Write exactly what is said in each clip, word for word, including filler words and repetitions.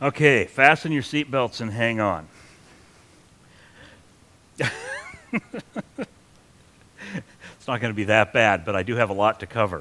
Okay, fasten your seatbelts and hang on. It's not going to be that bad, but I do have a lot to cover.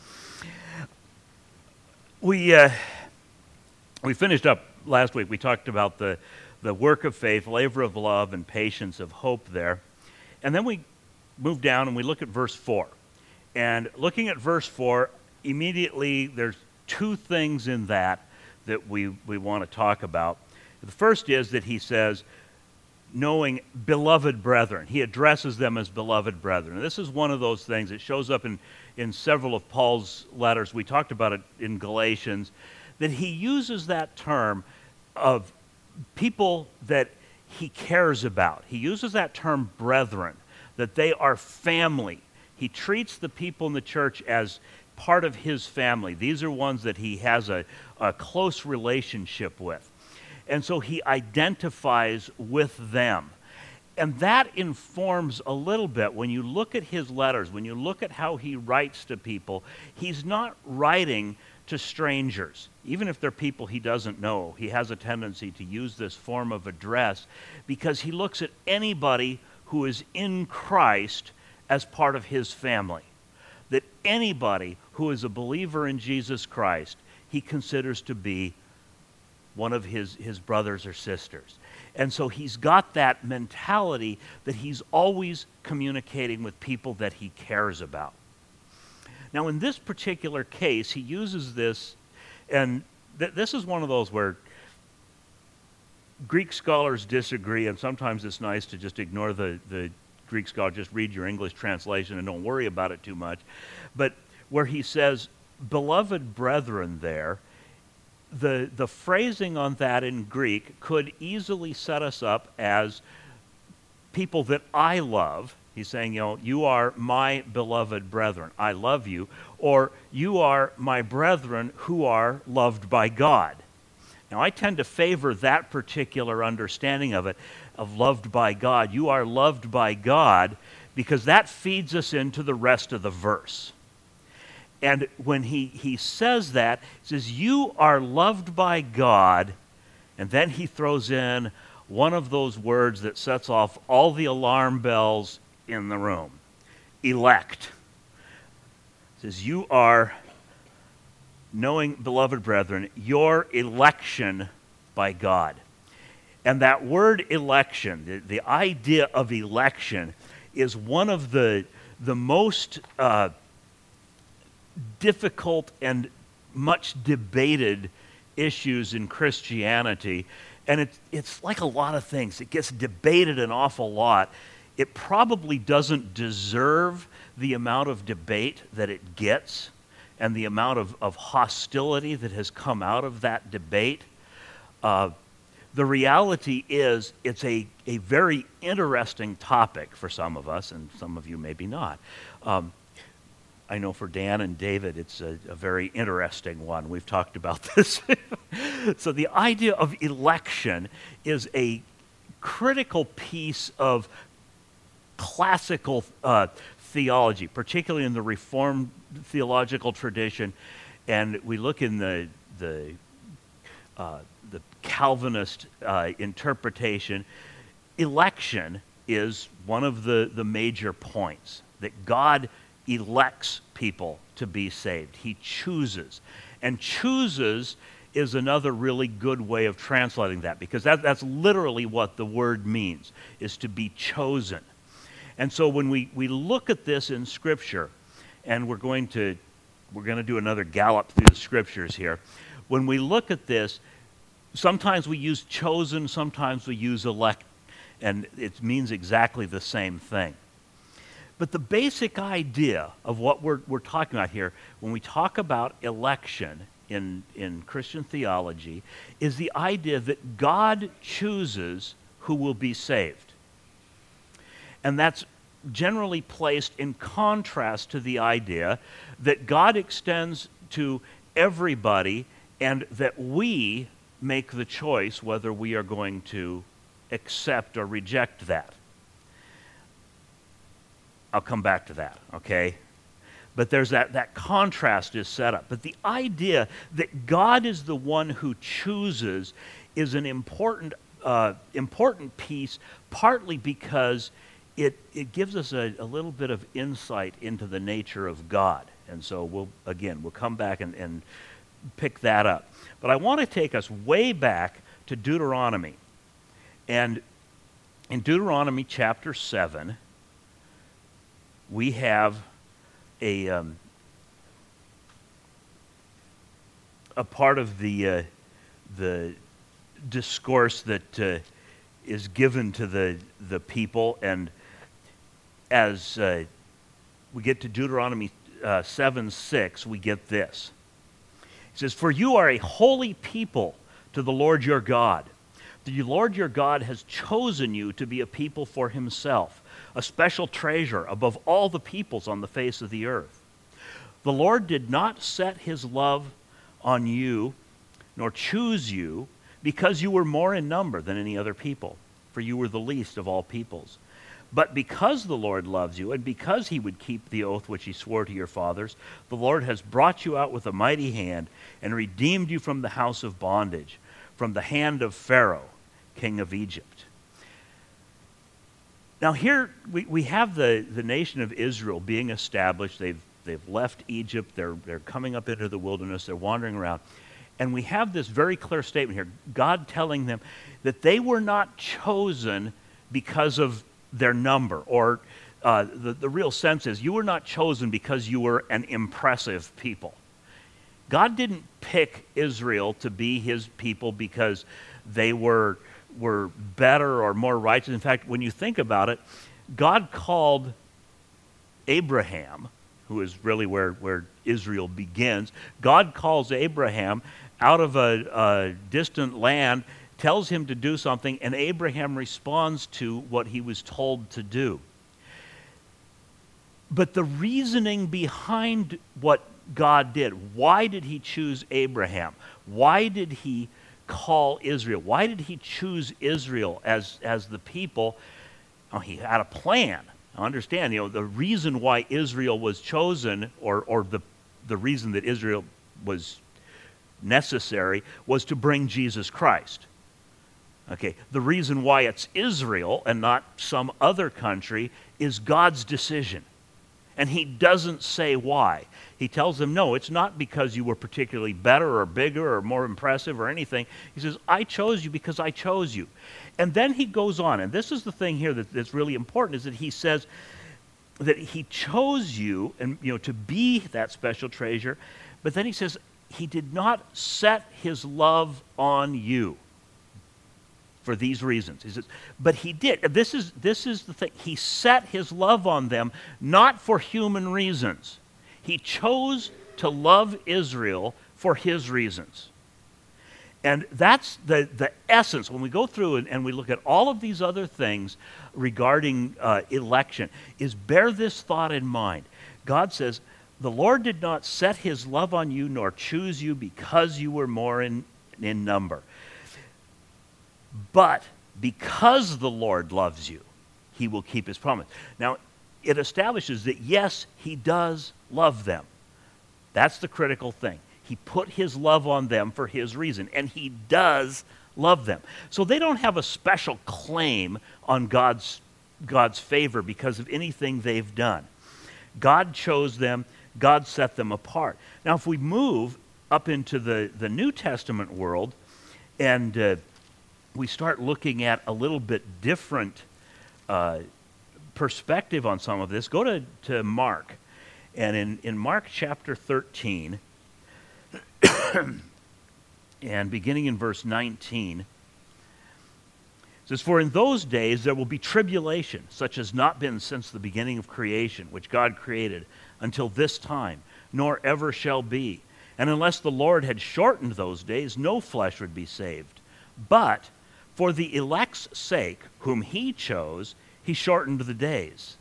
We uh, we finished up last week. We talked about the, the work of faith, labor of love, and patience of hope there. And then we move down and we look at verse four. And looking at verse four, immediately there's two things in that that we, we want to talk about. The first is that he says, knowing beloved brethren. He addresses them as beloved brethren. And this is one of those things that shows up in, in several of Paul's letters. We talked about it in Galatians, that he uses that term of people that he cares about. He uses that term brethren, that they are family. He treats the people in the church as part of his family. These are ones that he has a, a close relationship with. And so he identifies with them. And that informs a little bit when you look at his letters, when you look at how he writes to people, he's not writing to strangers. Even if they're people he doesn't know, he has a tendency to use this form of address because he looks at anybody who is in Christ as part of his family. That anybody who is a believer in Jesus Christ, he considers to be one of his, his brothers or sisters. And so he's got that mentality that he's always communicating with people that he cares about. Now, in this particular case, he uses this, and th- this is one of those where Greek scholars disagree, and sometimes it's nice to just ignore the, the Greek scholar, just read your English translation and don't worry about it too much. But where he says, beloved brethren there, the, the phrasing on that in Greek could easily set us up as people that I love. He's saying, you know, you are my beloved brethren. I love you. Or you are my brethren who are loved by God. Now, I tend to favor that particular understanding of it, of loved by God. You are loved by God because that feeds us into the rest of the verse. And when he, he says that, he says, you are loved by God, and then he throws in one of those words that sets off all the alarm bells in the room. Elect. It says, you are, knowing, beloved brethren, your election by God. And that word election, the, the idea of election, is one of the, the most uh, difficult and much debated issues in Christianity. And it, it's like a lot of things. It gets debated an awful lot. It probably doesn't deserve the amount of debate that it gets and the amount of, of hostility that has come out of that debate. Uh, the reality is it's a, a very interesting topic for some of us, and some of you maybe not. Um, I know for Dan and David, it's a, a very interesting one. We've talked about this. So the idea of election is a critical piece of classical uh, theology, particularly in the Reformed theological tradition. And we look in the the, uh, the Calvinist uh, interpretation. Election is one of the, the major points, that God elects people to be saved. He chooses. And chooses is another really good way of translating that, because that, that's literally what the word means, is to be chosen. And so when we, we look at this in Scripture, and we're going to we're going to do another gallop through the Scriptures here. When we look at this, sometimes we use chosen, sometimes we use elect, and it means exactly the same thing. But the basic idea of what we're, we're talking about here, when we talk about election in, in Christian theology, is the idea that God chooses who will be saved. And that's generally placed in contrast to the idea that God extends to everybody and that we make the choice whether we are going to accept or reject that. I'll come back to that, okay? But there's that, that contrast is set up. But the idea that God is the one who chooses is an important, uh, important piece, partly because it, it gives us a, a little bit of insight into the nature of God. And so we'll, again, we'll come back and, and pick that up. But I want to take us way back to Deuteronomy. And in Deuteronomy chapter seven, we have a, um, a part of the, uh, the discourse that uh, is given to the, the people. And as uh, we get to Deuteronomy uh, seven six, we get this. It says, "For you are a holy people to the Lord your God. The Lord your God has chosen you to be a people for himself, a special treasure above all the peoples on the face of the earth. The Lord did not set his love on you, nor choose you, because you were more in number than any other people, for you were the least of all peoples. But because the Lord loves you, and because he would keep the oath which he swore to your fathers, the Lord has brought you out with a mighty hand and redeemed you from the house of bondage, from the hand of Pharaoh, king of Egypt." Now here we, we have the, the nation of Israel being established. They've, they've left Egypt. They're, they're coming up into the wilderness. They're wandering around. And we have this very clear statement here, God telling them that they were not chosen because of their number, or uh, the, the real sense is you were not chosen because you were an impressive people. God didn't pick Israel to be his people because they were, were better or more righteous. In fact, when you think about it, God called Abraham, who is really where, where Israel begins, God calls Abraham out of a, a distant land, tells him to do something, and Abraham responds to what he was told to do. But the reasoning behind what God did, why did he choose Abraham? Why did he call Israel? Why did he choose Israel as, as the people? Oh, he had a plan. Now understand, you know, the reason why Israel was chosen, or, or the, the reason that Israel was necessary, was to bring Jesus Christ. Okay, the reason why it's Israel and not some other country is God's decision. And he doesn't say why. He tells them, no, it's not because you were particularly better or bigger or more impressive or anything. He says, I chose you because I chose you. And then he goes on, and this is the thing here that, that's really important, is that he says that he chose you, and you know, to be that special treasure, but then he says he did not set his love on you for these reasons. He says, but he did. This is, this is the thing. He set his love on them not for human reasons. He chose to love Israel for his reasons. And that's the, the essence. When we go through and, and we look at all of these other things regarding uh, election, is bear this thought in mind. God says, the Lord did not set his love on you nor choose you because you were more in, in number. But because the Lord loves you, he will keep his promise. Now, it establishes that, yes, he does love them. That's the critical thing. He put his love on them for his reason, and he does love them. So they don't have a special claim on God's, God's favor because of anything they've done. God chose them. God set them apart. Now, if we move up into the, the New Testament world, and uh, we start looking at a little bit different uh, perspective on some of this, go to, to Mark. And in, in Mark chapter thirteen, and beginning in verse nineteen, it says, "For in those days there will be tribulation, such as not been since the beginning of creation, which God created, until this time, nor ever shall be. And unless the Lord had shortened those days, no flesh would be saved. But for the elect's sake, whom he chose, he shortened the days."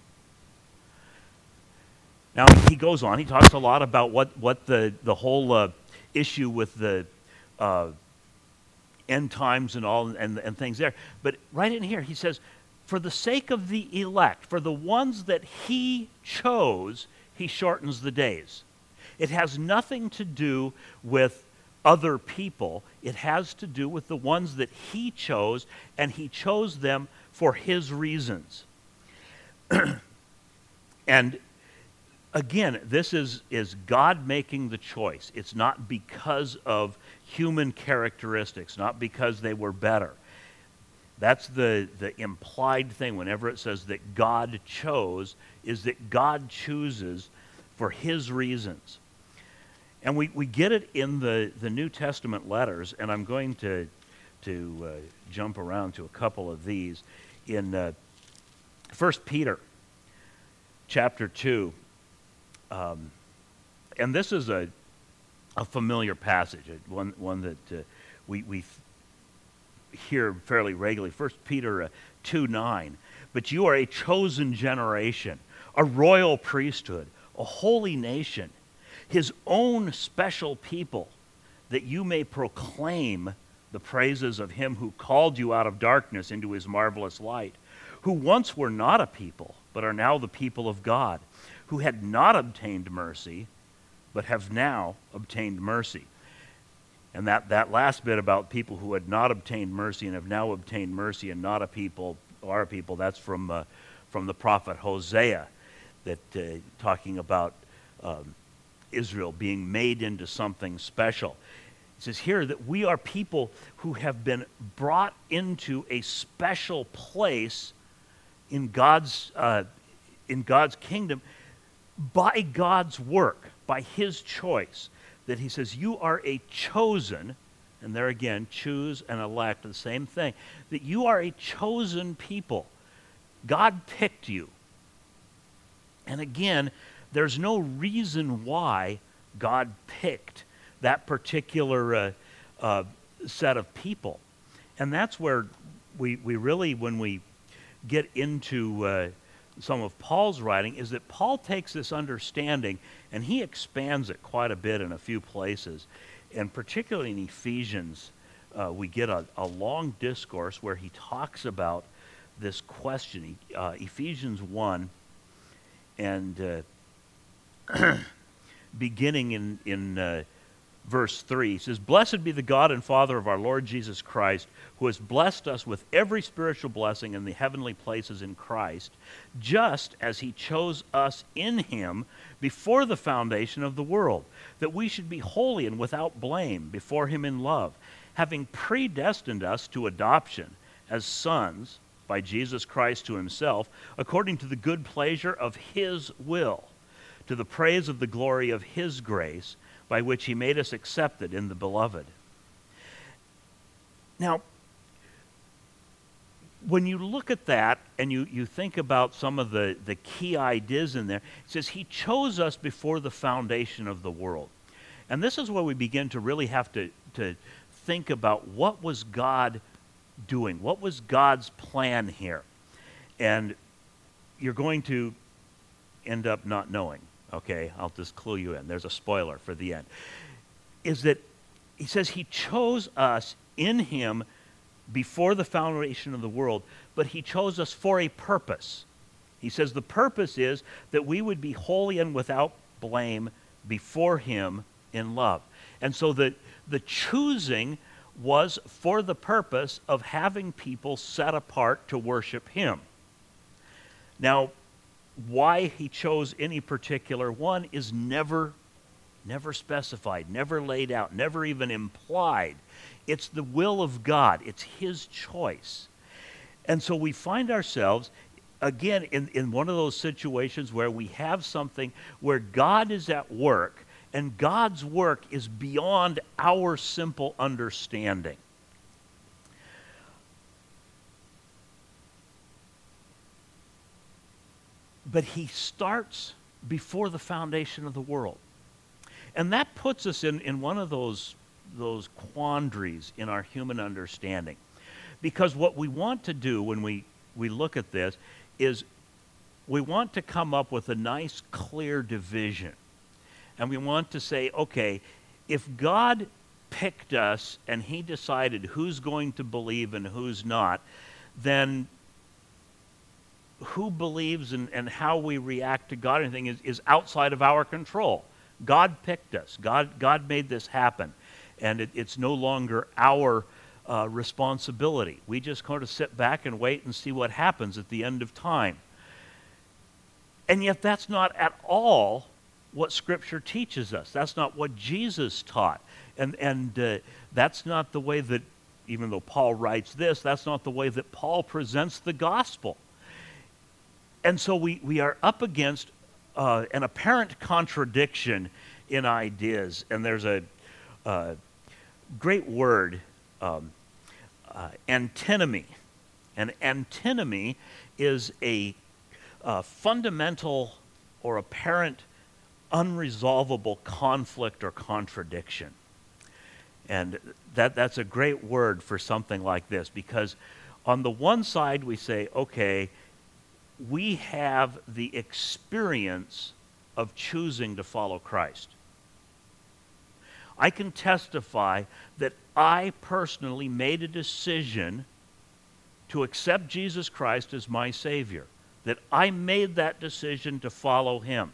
Now, he goes on. He talks a lot about what, what the, the whole uh, issue with the uh, end times and all and, and things there. But right in here, he says, for the sake of the elect, for the ones that he chose, he shortens the days. It has nothing to do with other people. It has to do with the ones that he chose, and he chose them for his reasons. And again, this is, is God making the choice. It's not because of human characteristics, not because they were better. That's the, the implied thing whenever it says that God chose, is that God chooses for his reasons. And we, we get it in the, the New Testament letters, and I'm going to, to uh, jump around to a couple of these. In uh, First Peter chapter two, um, and this is a, a familiar passage, one, one that uh, we, we hear fairly regularly. First Peter uh, two nine, but you are a chosen generation, a royal priesthood, a holy nation, his own special people, that you may proclaim the praises of him who called you out of darkness into his marvelous light, who once were not a people, but are now the people of God, who had not obtained mercy, but have now obtained mercy. And that, that last bit about people who had not obtained mercy and have now obtained mercy and not a people, are a people, that's from, uh, from the prophet Hosea, that uh, talking about um, Israel being made into something special. It says here that we are people who have been brought into a special place in God's, uh, in God's kingdom by God's work, by his choice. That he says, you are a chosen, and there again, choose and elect, the same thing, that you are a chosen people. God picked you. And again, there's no reason why God picked that particular uh, uh, set of people. And that's where we, we really, when we get into uh, some of Paul's writing, is that Paul takes this understanding and he expands it quite a bit in a few places. And particularly in Ephesians, uh, we get a, a long discourse where he talks about this question. Uh, Ephesians one, and uh, beginning in, in uh, verse three, he says, "Blessed be the God and Father of our Lord Jesus Christ, who has blessed us with every spiritual blessing in the heavenly places in Christ, just as he chose us in him before the foundation of the world, that we should be holy and without blame before him in love, having predestined us to adoption as sons by Jesus Christ to himself, according to the good pleasure of his will, to the praise of the glory of his grace, by which he made us accepted in the beloved." Now, when you look at that and you, you think about some of the, the key ideas in there, it says he chose us before the foundation of the world. And this is where we begin to really have to, to think about what was God doing? What was God's plan here? And you're going to end up not knowing. Okay, I'll just clue you in. There's a spoiler for the end. Is that he says he chose us in him before the foundation of the world, but he chose us for a purpose. He says the purpose is that we would be holy and without blame before him in love. And so the, the choosing was for the purpose of having people set apart to worship him. Now, why he chose any particular one is never, never specified, never laid out, never even implied. It's the will of God. It's his choice. And so we find ourselves, again, in, in one of those situations where we have something where God is at work, and God's work is beyond our simple understanding. But he starts before the foundation of the world. And that puts us in, in one of those, those quandaries in our human understanding. Because what we want to do when we, we look at this is we want to come up with a nice, clear division. And we want to say, okay, if God picked us and he decided who's going to believe and who's not, then who believes and, and how we react to God, anything is, is outside of our control. God picked us. God, God made this happen. And it, it's no longer our uh, responsibility. We just kind of sit back and wait and see what happens at the end of time. And yet that's not at all what Scripture teaches us. That's not what Jesus taught. And, and uh, that's not the way that, even though Paul writes this, that's not the way that Paul presents the gospel. And so we, we are up against uh, an apparent contradiction in ideas. And there's a uh, great word, um, uh, antinomy. And antinomy is a uh, fundamental or apparent unresolvable conflict or contradiction. And that, that's a great word for something like this, because on the one side we say, okay, we have the experience of choosing to follow Christ. I can testify that I personally made a decision to accept Jesus Christ as my Savior, that I made that decision to follow Him.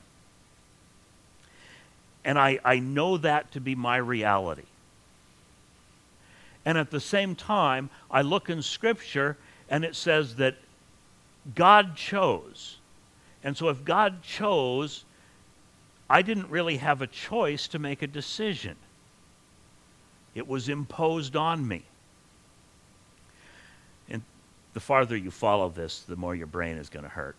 And I, I know that to be my reality. And at the same time, I look in Scripture and it says that God chose. And so if God chose, I didn't really have a choice to make a decision. It was imposed on me. And the farther you follow this, the more your brain is going to hurt.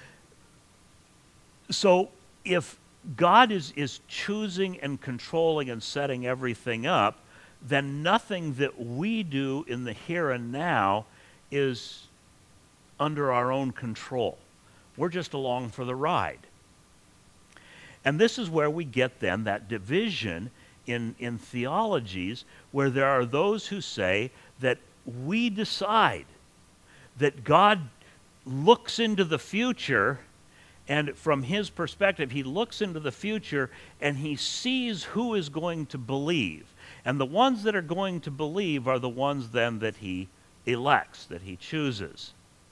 So if God is, is choosing and controlling and setting everything up, then nothing that we do in the here and now is under our own control. We're just along for the ride. And this is where we get then that division in, in theologies, where there are those who say that we decide, that God looks into the future, and from His perspective, He looks into the future and He sees who is going to believe. And the ones that are going to believe are the ones then that He elects, that He chooses.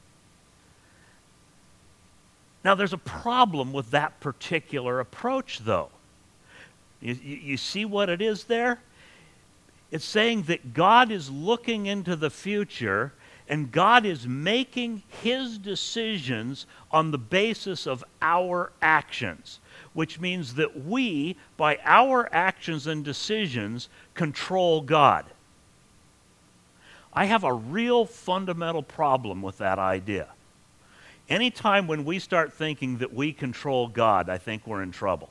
Now, there's a problem with that particular approach, though. You, you, you see what it is there? It's saying that God is looking into the future, and God is making His decisions on the basis of our actions, which means that we, by our actions and decisions, control God. I have a real fundamental problem with that idea. Anytime when we start thinking that we control God, I think we're in trouble.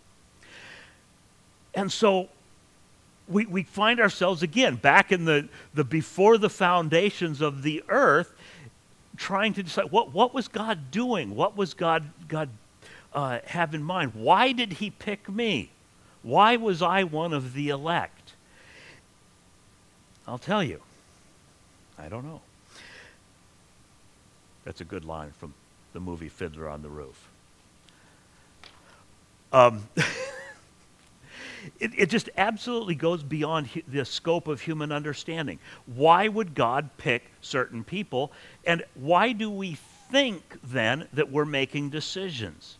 And so we, we find ourselves again back in the, the before the foundations of the earth, trying to decide what, what was God doing? What was God, God uh, have in mind? Why did He pick me? Why was I one of the elect? I'll tell you, I don't know. That's a good line from the movie Fiddler on the Roof. Um, it, it just absolutely goes beyond hu- the scope of human understanding. Why would God pick certain people? And why do we think then that we're making decisions?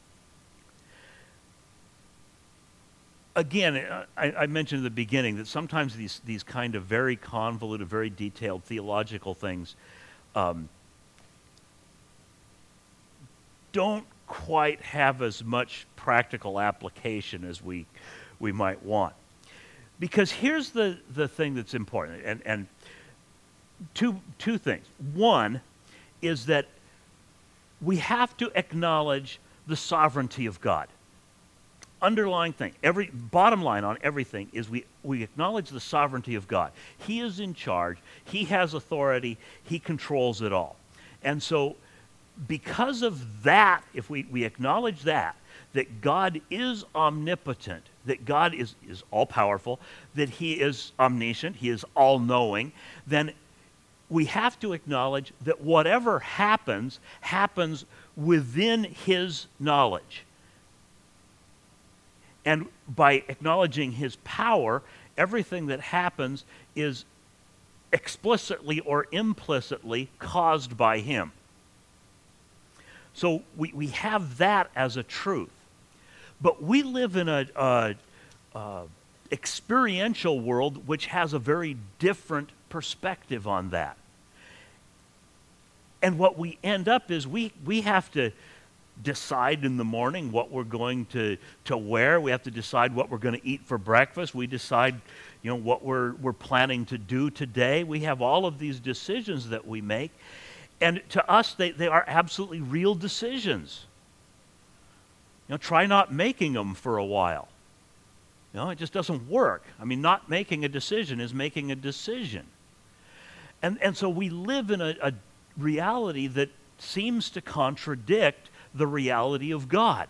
Again, I, I mentioned at the beginning that sometimes these, these kind of very convoluted, very detailed theological things um, don't quite have as much practical application as we we might want. Because here's the, the thing that's important, and, and two, two things. One is that we have to acknowledge the sovereignty of God. Underlying thing, every bottom line on everything is we, we acknowledge the sovereignty of God. He is in charge. He has authority. He controls it all. And so because of that, if we, we acknowledge that, that God is omnipotent, that God is, is all-powerful, that He is omniscient, He is all-knowing, then we have to acknowledge that whatever happens, happens within His knowledge. And by acknowledging His power, everything that happens is explicitly or implicitly caused by Him. So we, we have that as a truth. But we live in a, a, a experiential world which has a very different perspective on that. And what we end up is we, we have to decide in the morning what we're going to, to wear. We have to decide what we're going to eat for breakfast. We decide, you know, what we're, we're planning to do today. We have all of these decisions that we make. And to us, they, they are absolutely real decisions. You know, try not making them for a while. You know, it just doesn't work. I mean, not making a decision is making a decision. And, and so we live in a, a reality that seems to contradict the reality of God.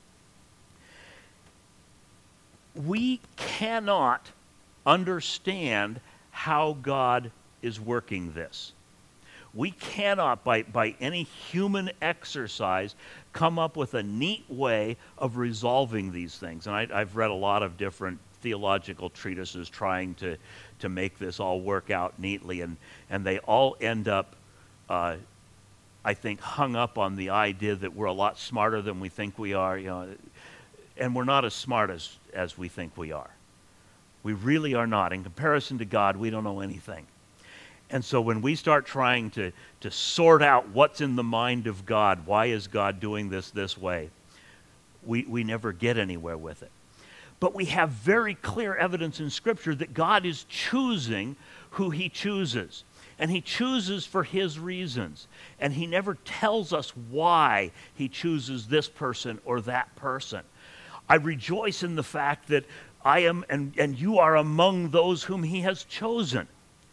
We cannot understand how God is working this. We cannot, by, by any human exercise, come up with a neat way of resolving these things. And I, I've read a lot of different theological treatises trying to, to make this all work out neatly, and, and they all end up uh, I think, hung up on the idea that we're a lot smarter than we think we are, you know, and we're not as smart as, as we think we are. We really are not. In comparison to God, we don't know anything. And so when we start trying to, to sort out what's in the mind of God, why is God doing this this way, we, we never get anywhere with it. But we have very clear evidence in Scripture that God is choosing who he chooses. And he chooses for his reasons. And he never tells us why he chooses this person or that person. I rejoice in the fact that I am and, and you are among those whom he has chosen.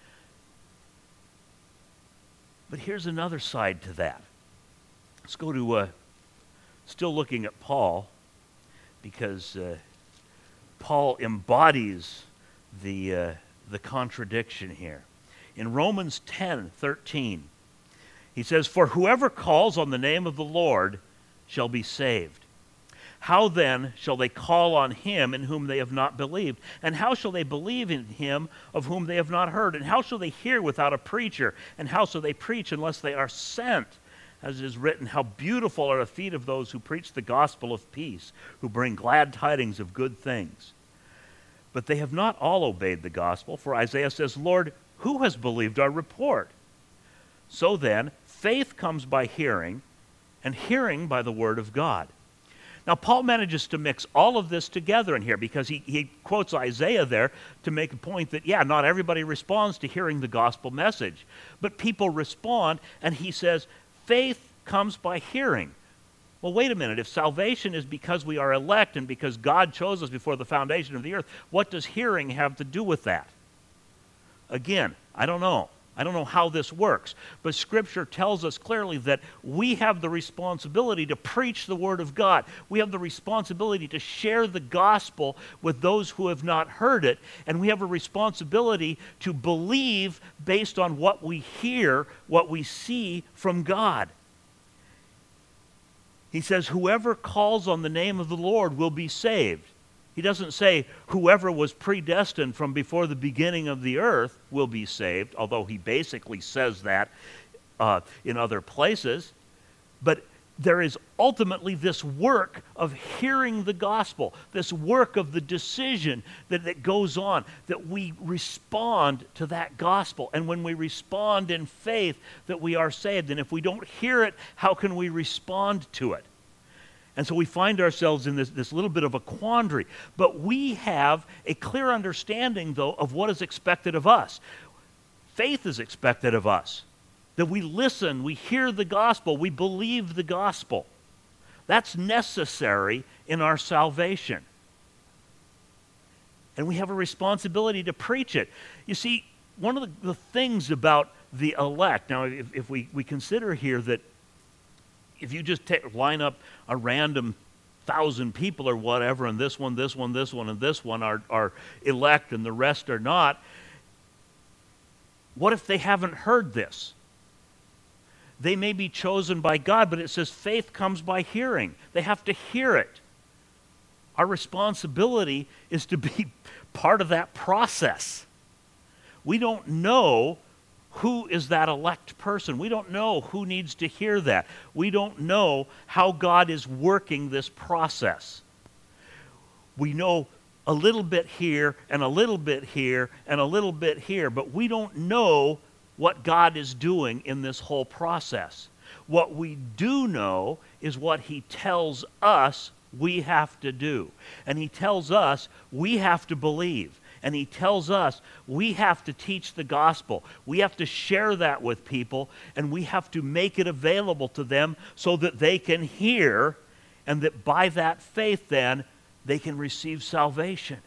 But here's another side to that. Let's go to, uh, still looking at Paul, because uh, Paul embodies the, uh, the contradiction here. In Romans ten thirteen, he says, "For whoever calls on the name of the Lord shall be saved. How then shall they call on him in whom they have not believed? And how shall they believe in him of whom they have not heard? And how shall they hear without a preacher? And how shall they preach unless they are sent? As it is written, how beautiful are the feet of those who preach the gospel of peace, who bring glad tidings of good things. But they have not all obeyed the gospel, for Isaiah says, Lord, who has believed our report? So then, faith comes by hearing, and hearing by the word of God." Now, Paul manages to mix all of this together in here because he, he quotes Isaiah there to make a point that, yeah, not everybody responds to hearing the gospel message. But people respond, and he says, faith comes by hearing. Well, wait a minute. If salvation is because we are elect and because God chose us before the foundation of the earth, what does hearing have to do with that? Again, I don't know. I don't know how this works. But Scripture tells us clearly that we have the responsibility to preach the Word of God. We have the responsibility to share the gospel with those who have not heard it. And we have a responsibility to believe based on what we hear, what we see from God. He says, whoever calls on the name of the Lord will be saved. He doesn't say whoever was predestined from before the beginning of the earth will be saved, although he basically says that uh, in other places. But there is ultimately this work of hearing the gospel, this work of the decision that, that goes on, that we respond to that gospel. And when we respond in faith, that we are saved. And if we don't hear it, how can we respond to it? And so we find ourselves in this, this little bit of a quandary. But we have a clear understanding, though, of what is expected of us. Faith is expected of us. That we listen, we hear the gospel, we believe the gospel. That's necessary in our salvation. And we have a responsibility to preach it. You see, one of the, the things about the elect, now if, if we, we consider here that if you just take, line up a random thousand people or whatever, and this one, this one, this one, and this one are, are elect and the rest are not, what if they haven't heard this? They may be chosen by God, but it says faith comes by hearing. They have to hear it. Our responsibility is to be part of that process. We don't know who is that elect person. We don't know who needs to hear that. We don't know how God is working this process. We know a little bit here and a little bit here and a little bit here, but we don't know what God is doing in this whole process. What we do know is what he tells us we have to do. And he tells us we have to believe. And he tells us we have to teach the gospel. We have to share that with people, and we have to make it available to them so that they can hear, and that by that faith then they can receive salvation.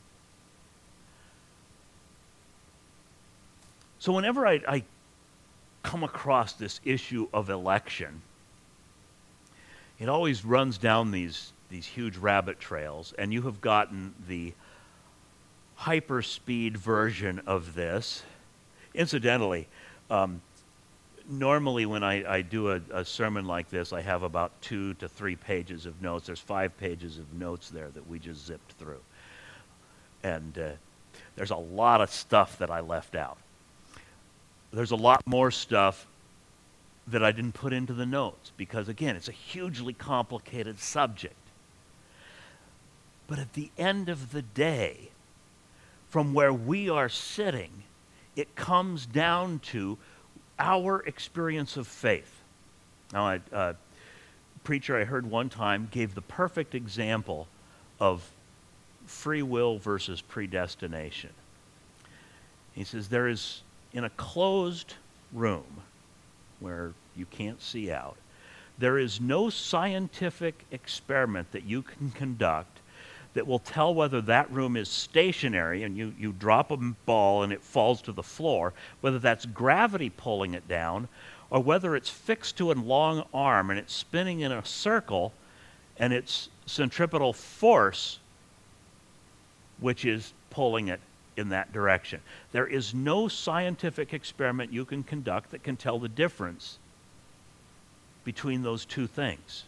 So whenever I, I come across this issue of election, it always runs down these, these huge rabbit trails, and you have gotten the hyper-speed version of this. Incidentally, um, normally when I, I do a, a sermon like this, I have about two to three pages of notes. There's five pages of notes there that we just zipped through. And uh, there's a lot of stuff that I left out. There's a lot more stuff that I didn't put into the notes because, again, it's a hugely complicated subject. But at the end of the day, from where we are sitting, it comes down to our experience of faith. Now, a uh, preacher I heard one time gave the perfect example of free will versus predestination. He says, there is, in a closed room where you can't see out, there is no scientific experiment that you can conduct that will tell whether that room is stationary and you, you drop a ball and it falls to the floor, whether that's gravity pulling it down, or whether it's fixed to a long arm and it's spinning in a circle and it's centripetal force which is pulling it in that direction. There is no scientific experiment you can conduct that can tell the difference between those two things.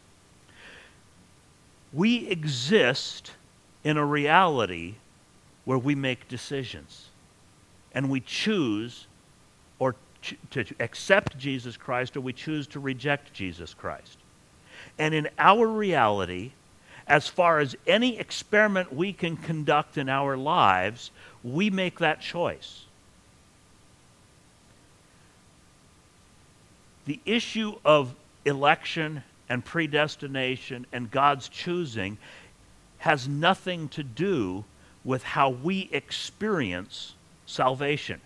We exist in a reality where we make decisions and we choose or ch- to accept Jesus Christ, or we choose to reject Jesus Christ. And in our reality, as far as any experiment we can conduct in our lives, we make that choice. The issue of election and predestination and God's choosing has nothing to do with how we experience salvation.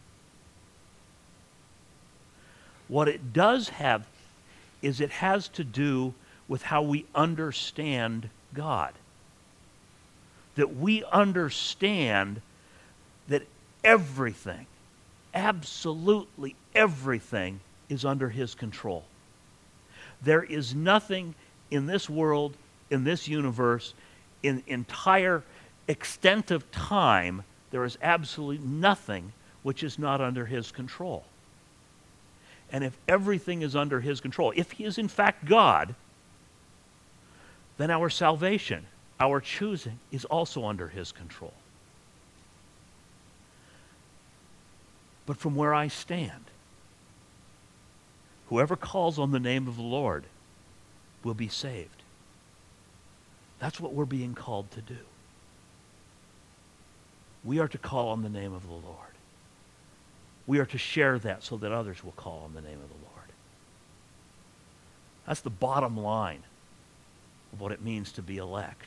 What it does have is it has to do with how we understand God. That we understand that everything, absolutely everything, is under his control. There is nothing in this world, in this universe, in entire extent of time, there is absolutely nothing which is not under his control. And if everything is under his control, if he is in fact God, then our salvation, our choosing, is also under his control. But from where I stand, whoever calls on the name of the Lord will be saved. That's what we're being called to do. We are to call on the name of the Lord. We are to share that so that others will call on the name of the Lord. That's the bottom line of what it means to be elect.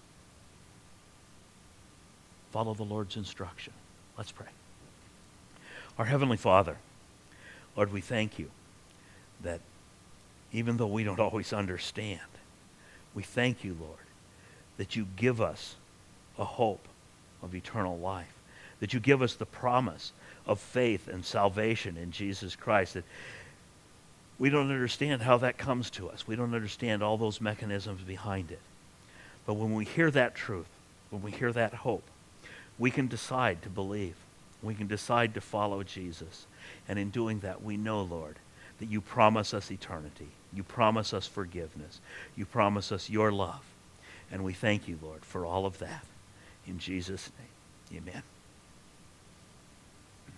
Follow the Lord's instruction. Let's pray. Our Heavenly Father, Lord, we thank you that even though we don't always understand, we thank you, Lord, that you give us a hope of eternal life, that you give us the promise of faith and salvation in Jesus Christ, that we don't understand how that comes to us. We don't understand all those mechanisms behind it. But when we hear that truth, when we hear that hope, we can decide to believe. We can decide to follow Jesus. And in doing that, we know, Lord, that you promise us eternity. You promise us forgiveness. You promise us your love. And we thank you, Lord, for all of that. In Jesus' name, amen.